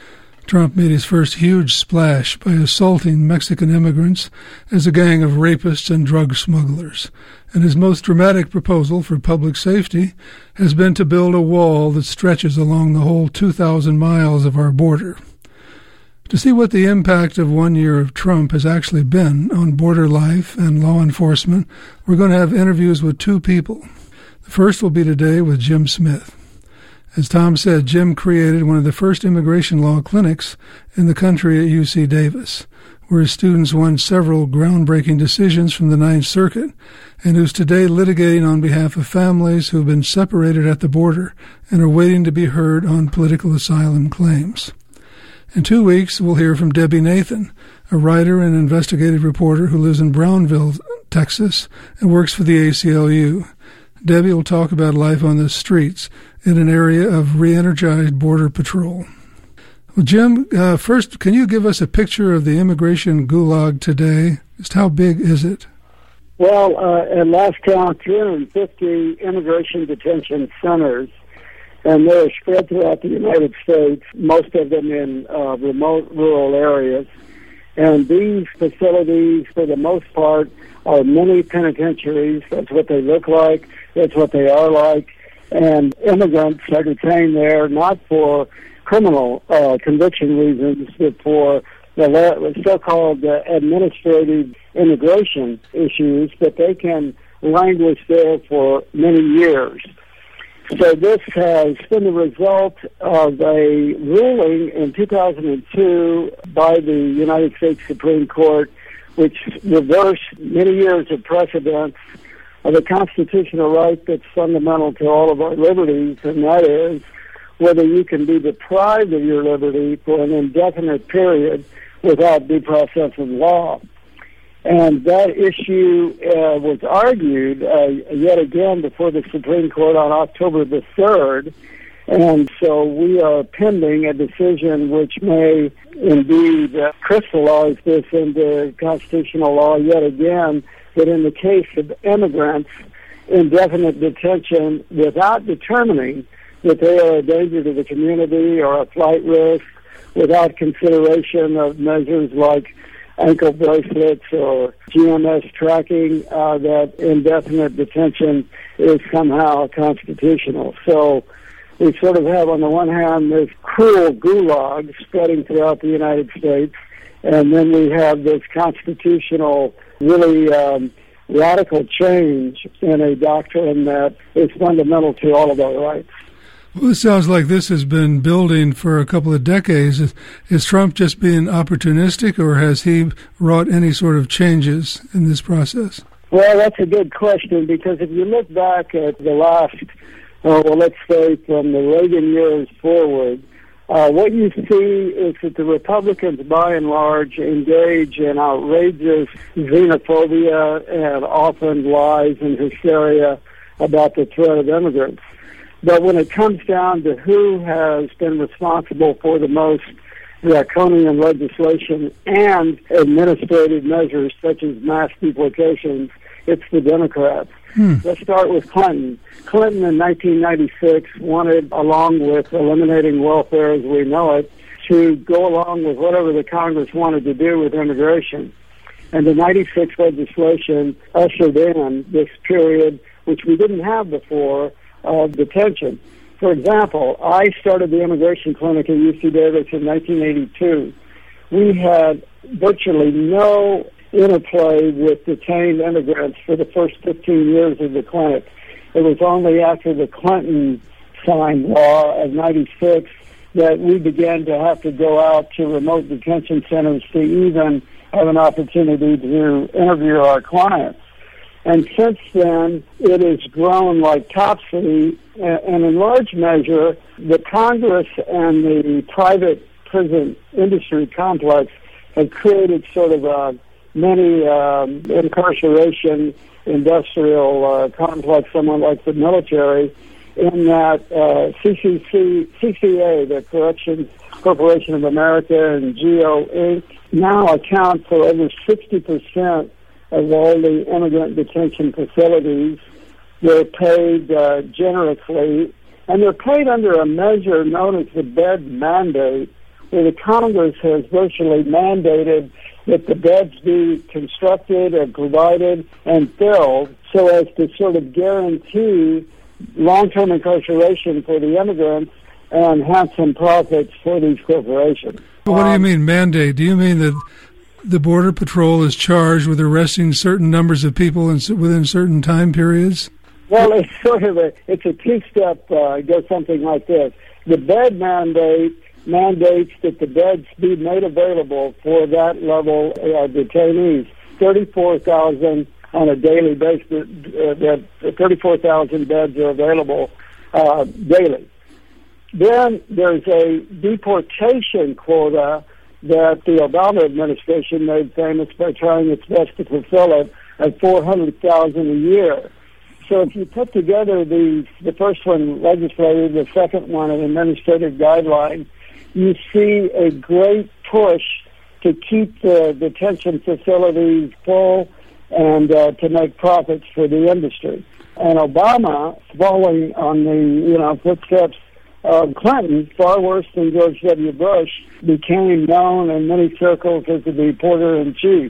Trump made his first huge splash by assaulting Mexican immigrants as a gang of rapists and drug smugglers. And his most dramatic proposal for public safety has been to build a wall that stretches along the whole two thousand miles of our border. To see what the impact of one year of Trump has actually been on border life and law enforcement, we're going to have interviews with two people. The first will be today with Jim Smith. As Tom said, Jim created one of the first immigration law clinics in the country at U C Davis, where his students won several groundbreaking decisions from the Ninth Circuit, and who's today litigating on behalf of families who have been separated at the border and are waiting to be heard on political asylum claims. In two weeks, we'll hear from Debbie Nathan, a writer and investigative reporter who lives in Brownville, Texas, and works for the A C L U. Debbie will talk about life on the streets in an area of re-energized Border Patrol. Well, Jim, uh, first, can you give us a picture of the immigration gulag today? Just how big is it? Well, uh, at last count, three hundred fifty immigration detention centers, and they're spread throughout the United States, most of them in uh, remote rural areas. And these facilities, for the most part, are mini penitentiaries. That's what they look like. That's what they are like. And immigrants are detained there not for criminal uh, conviction reasons, but for the so-called uh, administrative immigration issues, but they can languish there for many years. So this has been the result of a ruling in two thousand two by the United States Supreme Court, which reversed many years of precedents of a constitutional right that's fundamental to all of our liberties, and that is whether you can be deprived of your liberty for an indefinite period without due process of law. And that issue uh, was argued uh, yet again before the Supreme Court on October the third, and so we are pending a decision which may indeed uh, crystallize this into constitutional law yet again, that in the case of immigrants, indefinite detention without determining that they are a danger to the community or a flight risk, without consideration of measures like ankle bracelets or G M S tracking, uh, that indefinite detention is somehow constitutional. So we sort of have, on the one hand, this cruel gulag spreading throughout the United States, and then we have this constitutional, really um, radical change in a doctrine that is fundamental to all of our rights. Well, it sounds like this has been building for a couple of decades. Is, is Trump just being opportunistic, or has he wrought any sort of changes in this process? Well, that's a good question, because if you look back at the last, uh, well, let's say from the Reagan years forward, uh, what you see is that the Republicans, by and large, engage in outrageous xenophobia and often lies and hysteria about the threat of immigrants. But when it comes down to who has been responsible for the most draconian legislation and administrative measures such as mass deportations, it's the Democrats. Hmm. Let's start with Clinton. Clinton in nineteen ninety-six wanted, along with eliminating welfare as we know it, to go along with whatever the Congress wanted to do with immigration. And the ninety-six legislation ushered in this period, which we didn't have before, of detention. For example, I started the immigration clinic at U C Davis in nineteen eighty-two. We had virtually no interplay with detained immigrants for the first fifteen years of the clinic. It was only after the Clinton signed law of ninety-six that we began to have to go out to remote detention centers to even have an opportunity to interview our clients. And since then, it has grown like topsy, and in large measure, the Congress and the private prison industry complex have created sort of a mini um, incarceration industrial uh, complex, somewhat like the military, in that uh, C C C, C C A, the Corrections Corporation of America, and GEO Incorporated, now account for over sixty percent of all the immigrant detention facilities. They're paid uh, generously, and they're paid under a measure known as the bed mandate, where the Congress has virtually mandated that the beds be constructed and provided and filled so as to sort of guarantee long-term incarceration for the immigrants and handsome profits for these corporations. What um, do you mean mandate? Do you mean that the Border Patrol is charged with arresting certain numbers of people in, within certain time periods? Well, it's sort of a, it's a two-step, uh, it goes something like this. The bed mandate mandates that the beds be made available for that level of detainees. thirty-four thousand on a daily basis, uh, that thirty-four thousand beds are available uh, daily. Then there's a deportation quota that the Obama administration made famous by trying its best to fulfill it at four hundred thousand a year. So if you put together the the first one legislative, the second one an administrative guideline, you see a great push to keep the detention facilities full and uh, to make profits for the industry. And Obama, following on the you know footsteps of Clinton, far worse than George W. Bush, became known in many circles as the reporter-in-chief.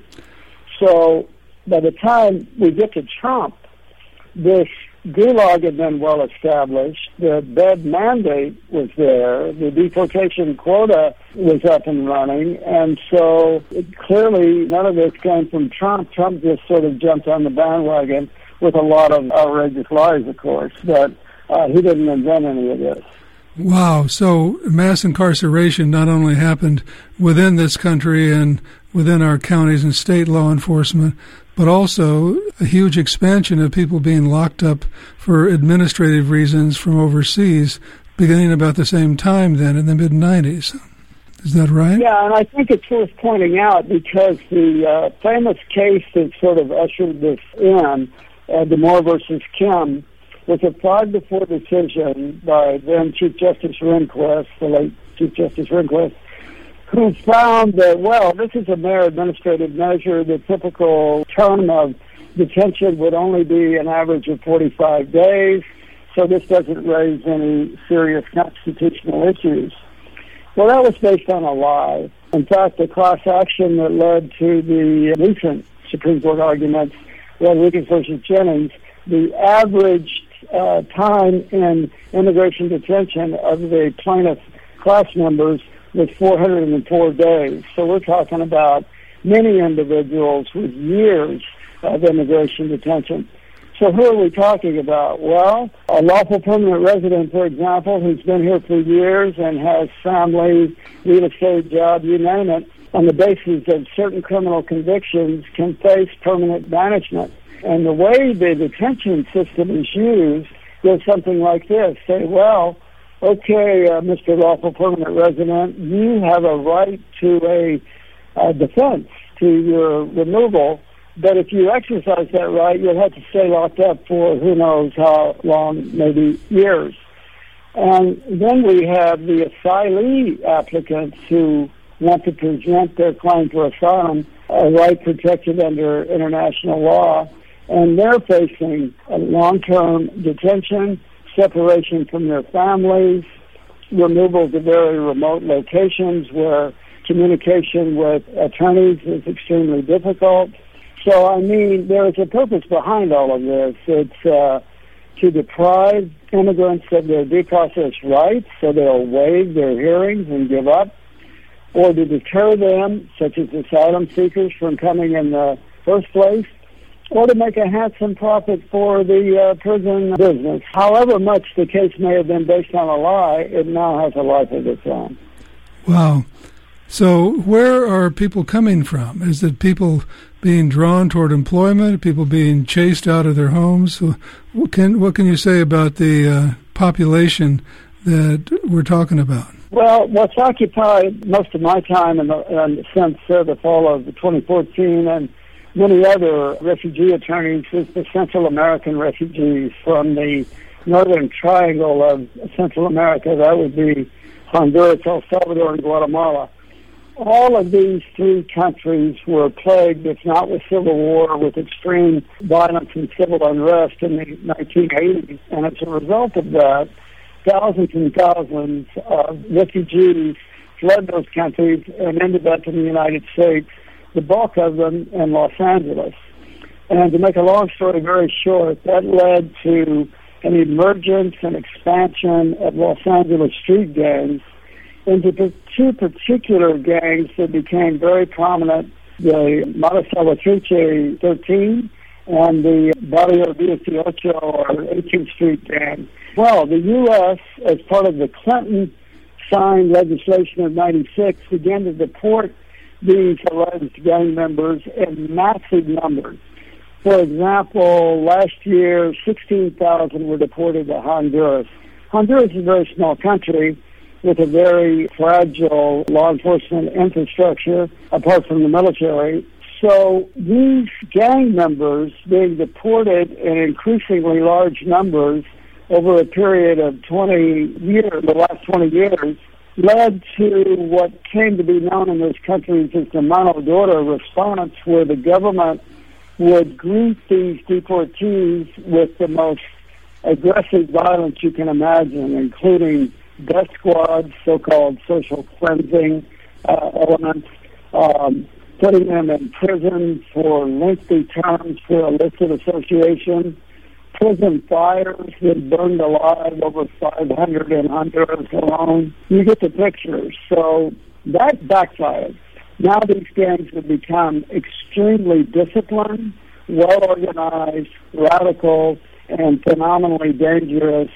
So by the time we get to Trump, this gulag had been well established. The bed mandate was there. The deportation quota was up and running. And so it, clearly none of this came from Trump. Trump just sort of jumped on the bandwagon with a lot of outrageous lies, of course. But uh, he didn't invent any of this. Wow. So mass incarceration not only happened within this country and within our counties and state law enforcement, but also a huge expansion of people being locked up for administrative reasons from overseas, beginning about the same time then in the mid nineties. Is that right? Yeah, and I think it's worth pointing out because the uh, famous case that sort of ushered this in, uh, DeMoore versus Kim, was a five to four decision by then Chief Justice Rehnquist, the late Chief Justice Rehnquist, who found that, well, this is a mere administrative measure. The typical term of detention would only be an average of forty-five days, so this doesn't raise any serious constitutional issues. Well, that was based on a lie. In fact, the class action that led to the recent Supreme Court arguments, Rodriguez versus Jennings, the average uh, time in immigration detention of the plaintiff class members was four hundred four days. So we're talking about many individuals with years of immigration detention. So who are we talking about? Well, a lawful permanent resident, for example, who's been here for years and has family, real estate, job, you name it, on the basis of certain criminal convictions can face permanent banishment. And the way the detention system is used goes something like this. Say, well, okay, uh, Mister Lawful Permanent Resident, you have a right to a, a defense to your removal, but if you exercise that right, you'll have to stay locked up for who knows how long, maybe years. And then we have the asylee applicants who want to present their claim for asylum, a right protected under international law, and they're facing a long-term detention, separation from their families, removal to very remote locations where communication with attorneys is extremely difficult. So, I mean, there is a purpose behind all of this. It's uh, to deprive immigrants of their due process rights so they'll waive their hearings and give up, or to deter them, such as asylum seekers, from coming in the first place, or to make a handsome profit for the uh, prison business. However much the case may have been based on a lie, it now has a life of its own. Wow. So where are people coming from? Is it people being drawn toward employment, people being chased out of their homes? What can, what can you say about the uh, population that we're talking about? Well, what's occupied most of my time in the, in the since uh, the fall of twenty fourteen and many other refugee attorneys is the Central American refugees from the northern triangle of Central America. That would be Honduras, El Salvador, and Guatemala. All of these three countries were plagued, if not with civil war, with extreme violence and civil unrest in the nineteen eighties. And as a result of that, thousands and thousands of refugees fled those countries and ended up in the United States, the bulk of them in Los Angeles. And to make a long story very short, that led to an emergence and expansion of Los Angeles street gangs into two particular gangs that became very prominent, the Mata Salvatrucha thirteen and the Barrio dieciocho or eighteenth Street gang. Well, the U S, as part of the Clinton signed legislation of ninety-six, began to deport these alleged gang members in massive numbers. For example, last year, sixteen thousand were deported to Honduras. Honduras is a very small country with a very fragile law enforcement infrastructure, apart from the military. So these gang members being deported in increasingly large numbers over a period of twenty years, the last twenty years, led to what came to be known in those countries as the mano dura response, where the government would greet these deportees with the most aggressive violence you can imagine, including death squads, so-called social cleansing uh, elements, um, putting them in prison for lengthy terms for illicit association, prison fires that burned alive over five hundred in Honduras alone. You get the picture. So that backfired. Now these gangs have become extremely disciplined, well-organized, radical, and phenomenally dangerous,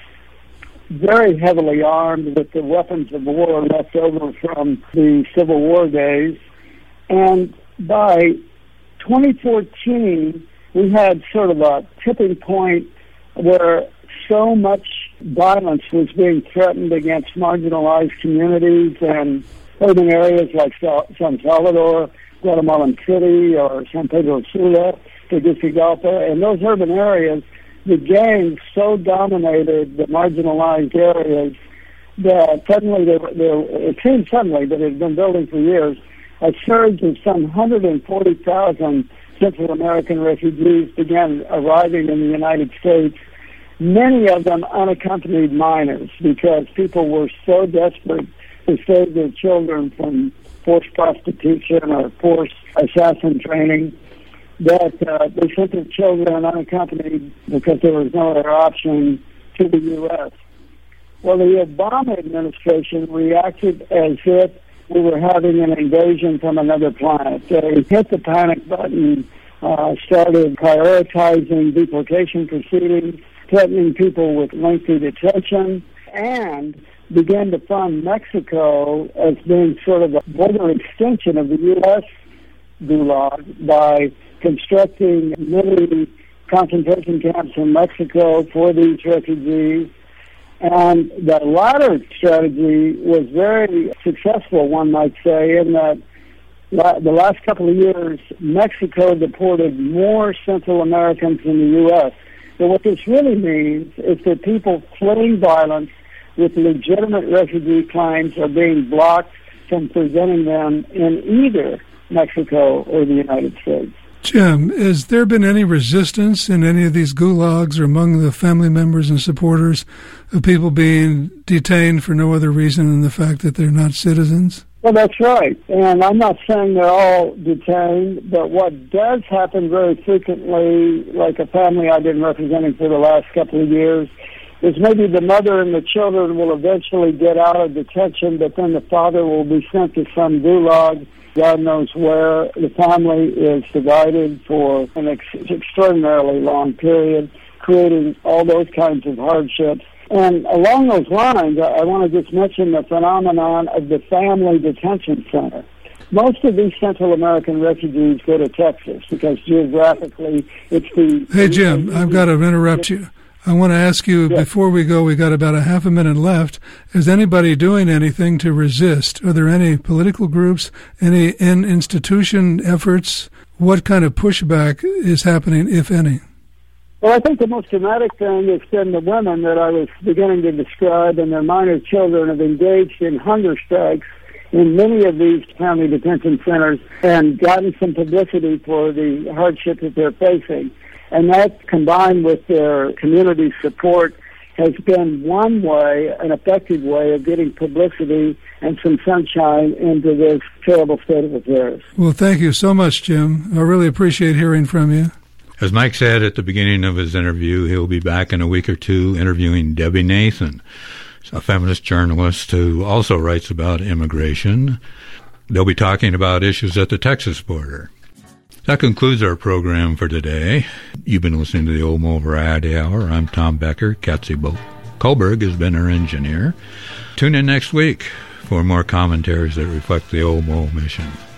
very heavily armed with the weapons of war left over from the Civil War days. And by twenty fourteen, we had sort of a tipping point where so much violence was being threatened against marginalized communities and urban areas like San Salvador, Guatemalan City, or San Pedro Sula, Tegucigalpa. In those urban areas, the gangs so dominated the marginalized areas that suddenly, they, they, it seemed suddenly, but it had been building for years, a surge of some one hundred forty thousand Central American refugees began arriving in the United States, many of them unaccompanied minors, because people were so desperate to save their children from forced prostitution or forced assassin training that uh, they sent their children unaccompanied because there was no other option to the U S. Well, the Obama administration reacted as if we were having an invasion from another planet. They hit the panic button, uh, started prioritizing deportation proceedings, threatening people with lengthy detention, and began to fund Mexico as being sort of a border extension of the U S gulag by constructing many concentration camps in Mexico for these refugees. And the latter strategy was very successful, one might say, in that la- the last couple of years, Mexico deported more Central Americans than the U S. So what this really means is that people fleeing violence with legitimate refugee claims are being blocked from presenting them in either Mexico or the United States. Jim, has there been any resistance in any of these gulags or among the family members and supporters of people being detained for no other reason than the fact that they're not citizens? Well, that's right. And I'm not saying they're all detained, but what does happen very frequently, like a family I've been representing for the last couple of years, is maybe the mother and the children will eventually get out of detention, but then the father will be sent to some gulag, God knows where. The family is divided for an ex- extraordinarily long period, creating all those kinds of hardships. And along those lines, I, I want to just mention the phenomenon of the family detention center. Most of these Central American refugees go to Texas because geographically it's the... Hey, Jim, I've got to interrupt you. I want to ask you, yes. Before we go, we got about a half a minute left. Is anybody doing anything to resist? Are there any political groups, any in-institution efforts? What kind of pushback is happening, if any? Well, I think the most dramatic thing has been the women that I was beginning to describe, and their minor children have engaged in hunger strikes in many of these family detention centers and gotten some publicity for the hardship that they're facing. And that, combined with their community support, has been one way, an effective way of getting publicity and some sunshine into this terrible state of affairs. Well, thank you so much, Jim. I really appreciate hearing from you. As Mike said at the beginning of his interview, he'll be back in a week or two interviewing Debbie Nathan, a feminist journalist who also writes about immigration. They'll be talking about issues at the Texas border. That concludes our program for today. You've been listening to the Old Mole Variety Hour. I'm Tom Becker. Katzy Kohlberg has been our engineer. Tune in next week for more commentaries that reflect the Old Mole mission.